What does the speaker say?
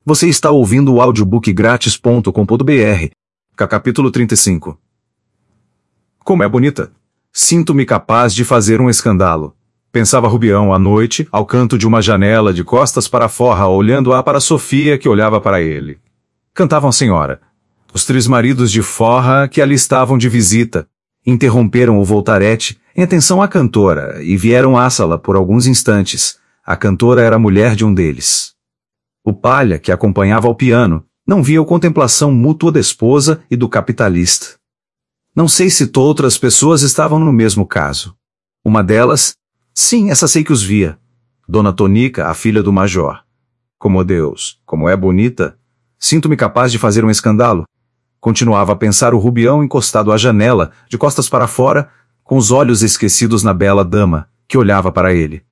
Você está ouvindo o audiobookgratis.com.br. Capítulo 35. Como é bonita! Sinto-me capaz de fazer um escândalo. Pensava Rubião à noite, ao canto de uma janela, de costas para fora, olhando-a para Sofia, que olhava para ele. Cantavam a senhora. Os 3 maridos de forra que ali estavam de visita interromperam o voltarete em atenção à cantora e vieram à sala por alguns instantes. A cantora era a mulher de um deles. O palha, que acompanhava ao piano, não via a contemplação mútua da esposa e do capitalista. Não sei se outras pessoas estavam no mesmo caso. Uma delas, sim, essa sei que os via. Dona Tonica, a filha do major. Como Deus, como é bonita! Sinto-me capaz de fazer um escândalo. Continuava a pensar o Rubião encostado à janela, de costas para fora, com os olhos esquecidos na bela dama, que olhava para ele.